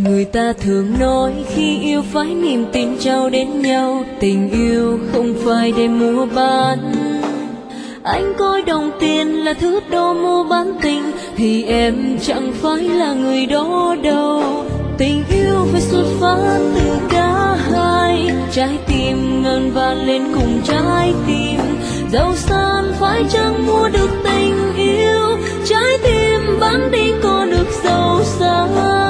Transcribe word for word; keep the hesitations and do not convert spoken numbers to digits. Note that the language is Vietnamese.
Người ta thường nói khi yêu phải niềm tin trao đến nhau, tình yêu không phải để mua bán. Anh coi đồng tiền là thứ đồ mua bán tình, thì em chẳng phải là người đó đâu. Tình yêu phải xuất phát từ cả hai, trái tim ngân vang lên cùng trái tim. Giàu sang phải chẳng mua được tình yêu, trái tim bán đi có được giàu sang.